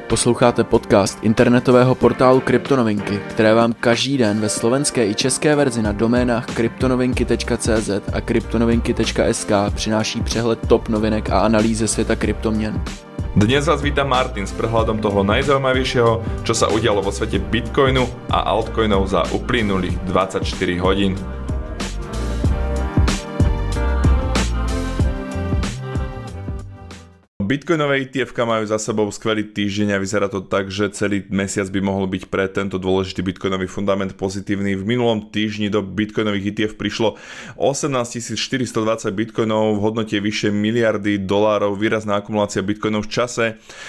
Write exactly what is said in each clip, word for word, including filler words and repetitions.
Posloucháte podcast internetového portálu Kryptonovinky, které vám každý den ve slovenské i české verzi na doménách kryptonovinky tečka cé zet a kryptonovinky tečka es ká přináší přehled top novinek a analýzy ze světa kryptoměn. Dnes vás víta Martin s prehľadom toho najzaujímavejšieho, čo sa udialo vo svete Bitcoinu a altcoinov za uplynulých dvadsaťštyri hodín. Bitcoinové í té efka majú za sebou skvelý týždeň a vyzerá to tak, že celý mesiac by mohol byť pre tento dôležitý bitcoinový fundament pozitívny. V minulom týždni do bitcoinových í té ef prišlo osemnásťtisíc štyristodvadsať bitcoinov v hodnote vyššie miliardy dolárov, výrazná akumulácia bitcoinov v čase,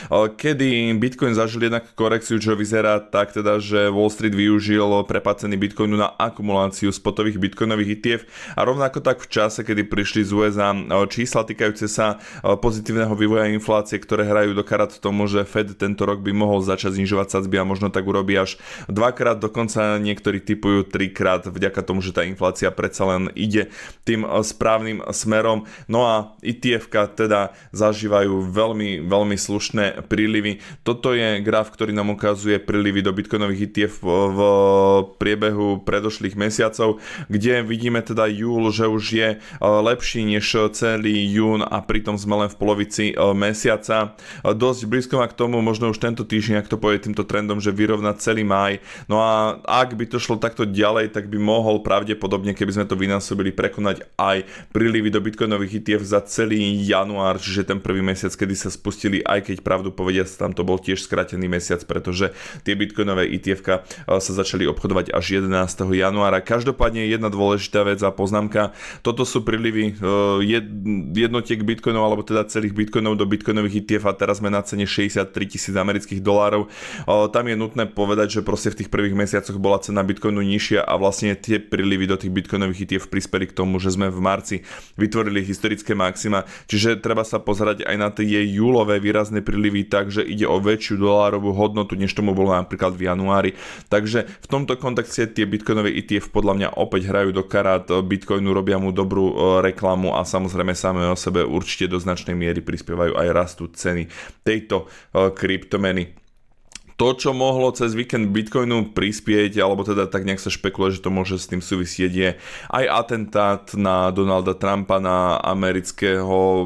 kedy bitcoin zažil jednak korekciu, čo vyzerá tak teda, že Wall Street využil prepad ceny bitcoinu na akumuláciu spotových bitcoinových í té ef a rovnako tak v čase, kedy prišli z ú es á čísla týkajúce sa pozitívneho vývoja inflácie, ktoré hrajú do karát tomu, že Fed tento rok by mohol začať znižovať sadzby a možno tak urobí až dvakrát, dokonca niektorí tipujú trikrát vďaka tomu, že tá inflácia predsa len ide tým správnym smerom. No a í té efka teda zažívajú veľmi, veľmi slušné prílivy. Toto je graf, ktorý nám ukazuje prílivy do bitcoinových í té ef v priebehu predošlých mesiacov, kde vidíme teda júl, že už je lepší než celý jún a pritom sme len v polovici mesiaca. Dosť blízko má k tomu, možno už tento týždeň, ak to pôjde týmto trendom, že vyrovná celý máj. No a ak by to šlo takto ďalej, tak by mohol pravdepodobne, keby sme to vynásobili, prekonať aj prílivy do bitcoinových í té ef za celý január, čiže ten prvý mesiac, kedy sa spustili, aj keď pravdu povedia, tam to bol tiež skrátený mesiac, pretože tie bitcoinové í té efka sa začali obchodovať až jedenásteho januára. Každopádne jedna dôležitá vec a poznámka, toto sú prílivy jednotiek bitcoinov, alebo teda celých bitcoinov do bitcoinových í té ef a teraz sme na cene šesťdesiattri tisíc amerických dolárov. Tam je nutné povedať, že proste v tých prvých mesiacoch bola cena bitcoinu nižšia a vlastne tie prílivy do tých bitcoinových í té ef prispeli k tomu, že sme v marci vytvorili historické maxima, čiže treba sa pozerať aj na tie júlové výrazné prílivy, takže ide o väčšiu dolárovú hodnotu, než tomu bolo napríklad v januári. Takže v tomto kontexte tie bitcoinové í té ef podľa mňa opäť hrajú do karát bitcoinu, robia mu dobrú reklamu a samozrejme samé o sebe určite do značnej miery prispievajú aj rastu ceny tejto uh, kryptomeny. To, čo mohlo cez víkend Bitcoinu prispieť, alebo teda tak nejak sa špekuluje, že to môže s tým súvisieť, je aj atentát na Donalda Trumpa, na amerického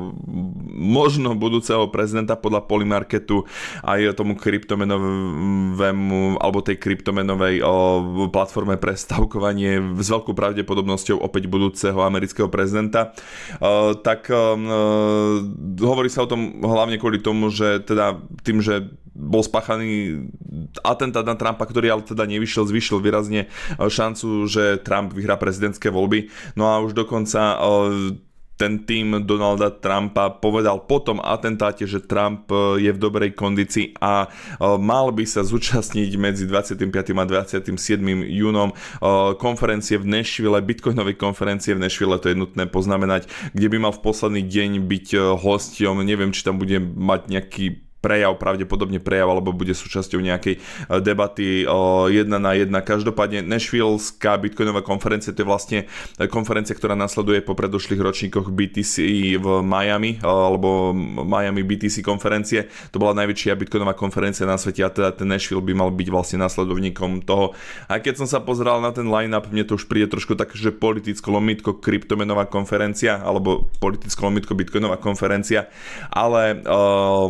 možno budúceho prezidenta podľa Polymarketu, aj tomu kryptomenovému, alebo tej kryptomenovej o, platforme pre stavkovanie s veľkou pravdepodobnosťou opäť budúceho amerického prezidenta. O, tak o, hovorí sa o tom hlavne kvôli tomu, že teda tým, že bol spáchaný atentát na Trumpa, ktorý ale teda nevyšiel, zvýšil výrazne šancu, že Trump vyhrá prezidentské voľby. No a už dokonca ten tím Donalda Trumpa povedal po tom atentáte, že Trump je v dobrej kondícii a mal by sa zúčastniť medzi dvadsiatym piatym a dvadsiatym siedmym júnom konferencie v Nashville, bitcoinovej konferencie v Nashville, to je nutné poznamenať, kde by mal v posledný deň byť hosťom, neviem, či tam bude mať nejaký prejav, pravdepodobne prejav, alebo bude súčasťou nejakej debaty jedna na jedna. Každopádne Nashvillská bitcoinová konferencia, to je vlastne konferencia, ktorá nasleduje po predošlých ročníkoch bé té cé v Miami, alebo Miami bé té cé konferencie. To bola najväčšia bitcoinová konferencia na svete a teda ten Nashville by mal byť vlastne nasledovníkom toho. A keď som sa pozeral na ten line-up, mne to už príde trošku tak, že politicko lomitko kryptomenová konferencia, alebo politicko lomitko bitcoinová konferencia, ale uh,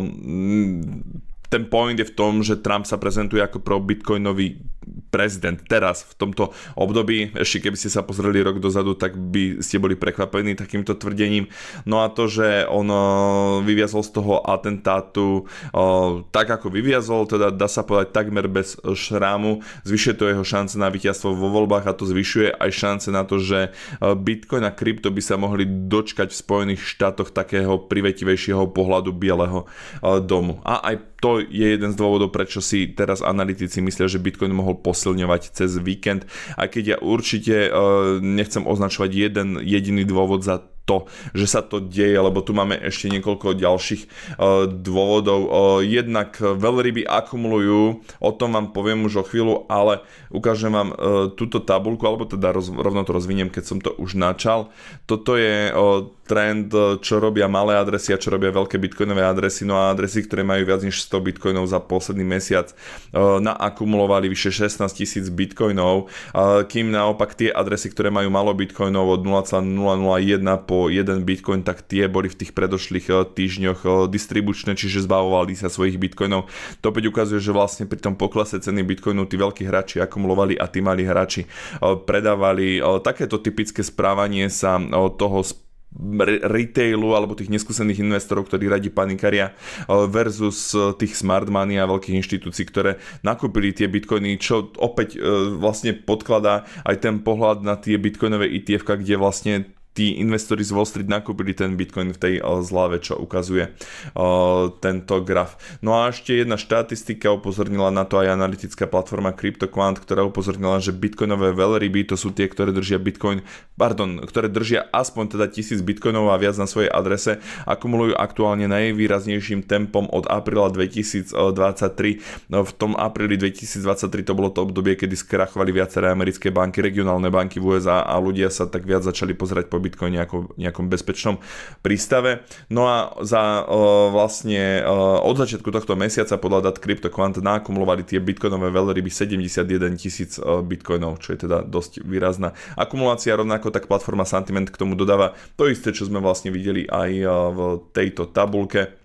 ten point je v tom, že Trump sa prezentuje ako pro bitcoinový prezident teraz v tomto období. Ešte keby ste sa pozreli rok dozadu, tak by ste boli prekvapení takýmto tvrdením. No a to, že on vyviazol z toho atentátu tak ako vyviazol, teda dá sa povedať takmer bez šrámu, zvyšuje to jeho šance na víťazstvo vo voľbách a to zvyšuje aj šance na to, že Bitcoin a krypto by sa mohli dočkať v Spojených štátoch takého privetivejšieho pohľadu Bieleho domu. A aj to je jeden z dôvodov, prečo si teraz analytici myslia, že Bitcoin mohol posilňovať cez víkend. A keď ja určite uh, nechcem označovať jeden jediný dôvod za to, že sa to deje, lebo tu máme ešte niekoľko ďalších uh, dôvodov. Uh, jednak veľryby akumulujú, o tom vám poviem už o chvíľu, ale ukážem vám uh, túto tabuľku, alebo teda roz, rovno to rozviniem, keď som to už načal. Toto je uh, trend, čo robia malé adresy a čo robia veľké bitcoinové adresy. No a adresy, ktoré majú viac než sto bitcoinov za posledný mesiac, naakumulovali vyše šestnásť tisíc bitcoinov, kým naopak tie adresy, ktoré majú malo bitcoinov od nula celá nula nula jeden po jeden bitcoin, tak tie boli v tých predošlých týždňoch distribučné, čiže zbavovali sa svojich bitcoinov. To opäť ukazuje, že vlastne pri tom poklese ceny bitcoinu tí veľkí hráči akumulovali a tí malí hráči predávali. Takéto typické správanie sa toho retailu alebo tých neskúsených investorov, ktorí radi panikaria, versus tých smart money a veľkých inštitúcií, ktoré nakúpili tie bitcoiny, čo opäť vlastne podkladá aj ten pohľad na tie bitcoinové í té ef, kde vlastne tí investori z Wall Street nakúpili ten bitcoin v tej zlave, čo ukazuje uh, tento graf. No a ešte jedna štatistika, upozornila na to aj analytická platforma CryptoQuant, ktorá upozornila, že bitcoinové veľryby, to sú tie, ktoré držia bitcoin, pardon, ktoré držia aspoň teda tisíc bitcoinov a viac na svojej adrese, akumulujú aktuálne najvýraznejším tempom od apríla dvetisícdvadsaťtri. No, v tom apríli dvetisícdvadsaťtri to bolo to obdobie, kedy skrachovali viaceré americké banky, regionálne banky v ú es á a ľudia sa tak viac začali pozerať po Bitcoin nejakom, nejakom bezpečnom prístave. No a za uh, vlastne uh, od začiatku tohto mesiaca podľa dát CryptoQuant naakumulovali tie bitcoinové veľryby sedemdesiatjeden tisíc uh, bitcoinov, čo je teda dosť výrazná akumulácia. Rovnako tak platforma Santiment k tomu dodáva to isté, čo sme vlastne videli aj uh, v tejto tabulke,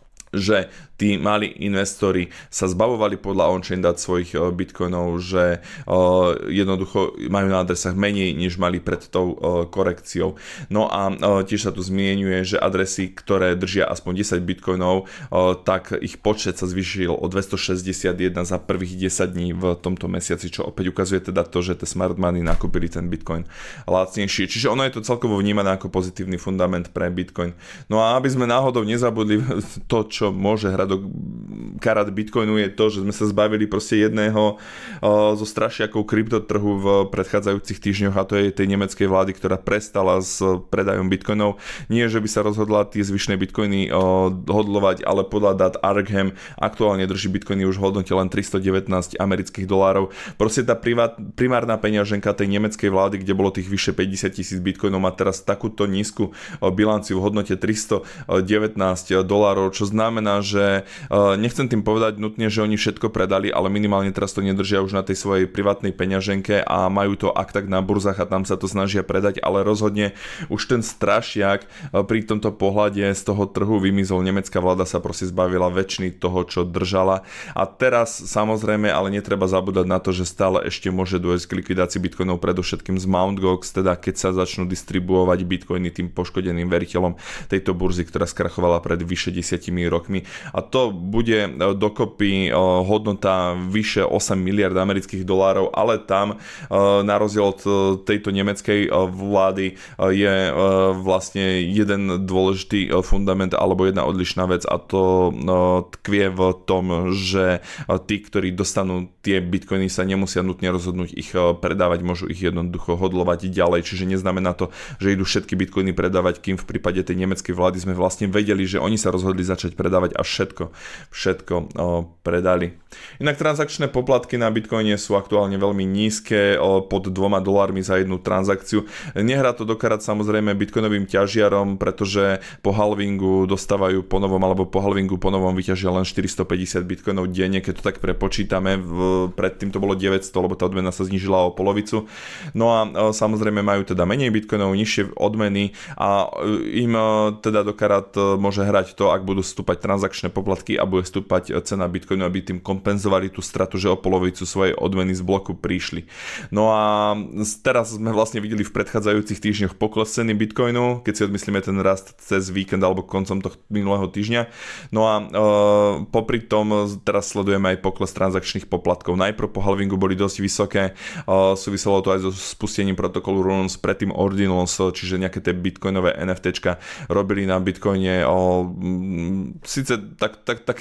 že tí malí investori sa zbavovali podľa on-chain dát svojich bitcoinov, že uh, jednoducho majú na adresách menej, než mali pred tou uh, korekciou. No a uh, tiež sa tu zmienuje, že adresy, ktoré držia aspoň desať bitcoinov, uh, tak ich počet sa zvýšil o dvestošesťdesiatjeden za prvých desať dní v tomto mesiaci, čo opäť ukazuje teda to, že tie smart money nakúpili ten bitcoin lacnejšie. Čiže ono je to celkovo vnímané ako pozitívny fundament pre bitcoin. No a aby sme náhodou nezabudli to, čo môže hrať do karát bitcoinu, je to, že sme sa zbavili proste jedného uh, zo strašiakov kryptotrhu v predchádzajúcich týždňoch, a to je tej nemeckej vlády, ktorá prestala s predajom bitcoinov. Nie, že by sa rozhodla tie zvyšné bitcoiny uh, hodlovať, ale podľa dát Arkham aktuálne drží bitcoiny už v hodnote len tristodevätnásť amerických dolárov. Proste tá privát, primárna peňaženka tej nemeckej vlády, kde bolo tých vyše päťdesiat tisíc bitcoinov, má teraz takúto nízku uh, bilanciu v hodnote tristodevätnásť dolárov, čo znamená, že uh, nechcem tým povedať nutne, že oni všetko predali, ale minimálne teraz to nedržia už na tej svojej privátnej peňaženke a majú to ak tak na burzách a tam sa to snažia predať, ale rozhodne už ten strašiak uh, pri tomto pohľade z toho trhu vymizol. Nemecká vláda sa proste zbavila väčšiny toho, čo držala, a teraz samozrejme, ale netreba zabúdať na to, že stále ešte môže dôjsť k likvidácii bitcoinov, predovšetkým z Mt. Gox, teda keď sa začnú distribuovať bitcoiny tým poškodeným veriteľom tejto burzy, ktorá skrachovala pred vyše desiatimi rokmi. A to bude dokopy hodnota vyše osem miliárd amerických dolárov, ale tam na rozdiel od tejto nemeckej vlády je vlastne jeden dôležitý fundament alebo jedna odlišná vec, a to tkvie v tom, že tí, ktorí dostanú tie bitcoiny, sa nemusia nutne rozhodnúť ich predávať, môžu ich jednoducho hodlovať ďalej, čiže neznamená to, že idú všetky bitcoiny predávať, kým v prípade tej nemeckej vlády sme vlastne vedeli, že oni sa rozhodli začať predávať a všetko, všetko o, predali. Inak transakčné poplatky na bitcoine sú aktuálne veľmi nízke, o, pod dvoma dolármi za jednu transakciu. Nehrá to dokarát samozrejme bitcoinovým ťažiarom, pretože po halvingu dostávajú po novom, alebo po halvingu po novom vyťažia len štyristopäťdesiat bitcoinov denne, keď to tak prepočítame. V, predtým to bolo deväťsto, lebo tá odmena sa znížila o polovicu. No a o, samozrejme majú teda menej bitcoinov, nižšie odmeny a im o, teda dokarát môže hrať to, ak budú stúpať transakčné poplatky a bude stúpať cena bitcoinu, aby tým kompenzovali tú stratu, že o polovicu svojej odmeny z bloku prišli. No a teraz sme vlastne videli v predchádzajúcich týždňoch pokles ceny bitcoinu, keď si odmyslíme ten rast cez víkend alebo koncom tohto minulého týždňa. No a e, popri tom teraz sledujeme aj pokles transakčných poplatkov. Najprv po halvingu boli dosť vysoké, e, súviselo to aj so spustením protokolu Runes, predtým Ordinals, čiže nejaké tie bitcoinové NFTčka robili na bitcoine o, síce tak, tak, také zvláštne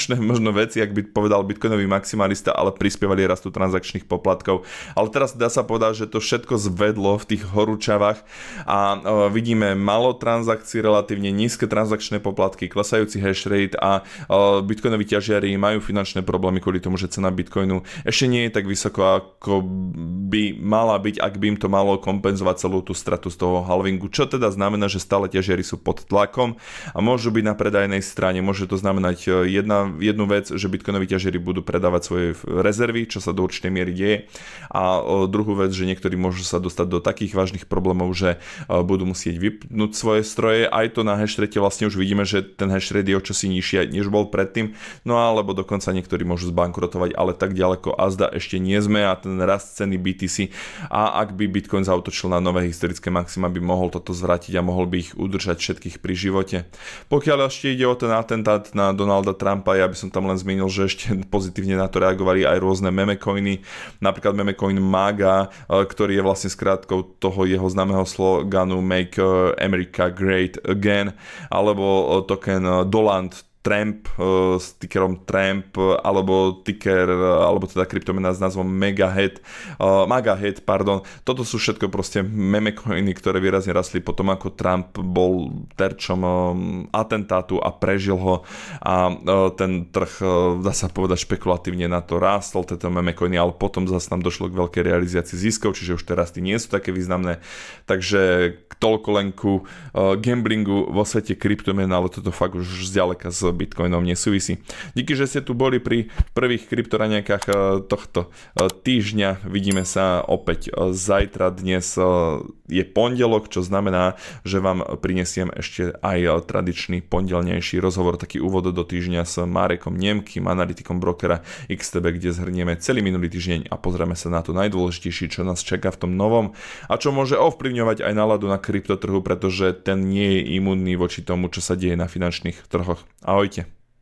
slušné možno veci, ak by povedal bitcoinový maximalista, ale prispievali rastu transakčných poplatkov. Ale teraz dá sa povedať, že to všetko zvedlo v tých horúčavách a uh, vidíme malo transakcií, relatívne nízke transakčné poplatky, klesajúci hash rate a uh, bitcoinoví ťažiari majú finančné problémy kvôli tomu, že cena bitcoinu ešte nie je tak vysoko, ako by mala byť, ak by im to malo kompenzovať celú tú stratu z toho halvingu, čo teda znamená, že stále ťažiari sú pod tlakom a môžu byť na predajnej strane. Môže to znamenať jedna, jednu vec, že bitcoinoví ťažiari budú predávať svoje rezervy, čo sa do určitej miery deje, a druhú vec, že niektorí môžu sa dostať do takých vážnych problémov, že budú musieť vypnúť svoje stroje. Aj to na hash rate vlastne už vidíme, že ten hash rate je o čosi nižší, než bol predtým, no alebo dokonca niektorí môžu zbankrotovať, ale tak ďaleko azda ešte nie sme a ten rast ceny bé té cé, a ak by Bitcoin zautočil na nové historické maxima, by mohol toto zvrátiť a mohol by ich udržať všetkých pri živote. Pokiaľ ešte ide o ten atentát na Donalda Trumpa, ja by som tam len zmenil, že ešte pozitívne na to reagovali aj rôzne memecoiny, napríklad memecoin MAGA, ktorý je vlastne skrátkou toho jeho známeho sloganu Make America Great Again, alebo token Doland Tramp uh, s tickerom Tramp, alebo ticker, alebo teda kryptomena s názvom Megahead, uh, Magahead, pardon. Toto sú všetko proste memecoiny, ktoré výrazne rastli potom, ako Trump bol terčom um, atentátu a prežil ho a uh, ten trh, uh, dá sa povedať, špekulatívne na to rástol, tieto memecoiny, ale potom zase nám došlo k veľkej realizácii ziskov, čiže už teraz tí nie sú také významné. Takže toľko len ku uh, gamblingu vo svete kryptomien, ale toto fakt už zďaleka z Bitcoinom nesúvisí. Díky, že ste tu boli pri prvých kryptoraňakách tohto týždňa. Vidíme sa opäť zajtra. Dnes je pondelok, čo znamená, že vám prinesiem ešte aj tradičný pondelnejší rozhovor, taký úvod do týždňa s Marekom Nemkým, analytikom brokera iks té bé, kde zhrnieme celý minulý týždeň a pozrieme sa na to najdôležitejšie, čo nás čaká v tom novom a čo môže ovplyvňovať aj náladu na kryptotrhu, pretože ten nie je imunný voči tomu, čo sa deje na finančných trhoch. Ahojte.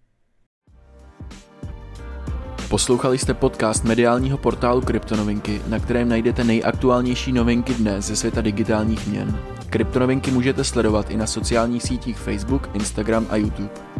Poslouchali jste podcast mediálního portálu Kryptonovinky, na kterém najdete nejaktuálnější novinky dnes ze světa digitálních měn. Kryptonovinky můžete sledovat i na sociálních sítích Facebook, Instagram a YouTube.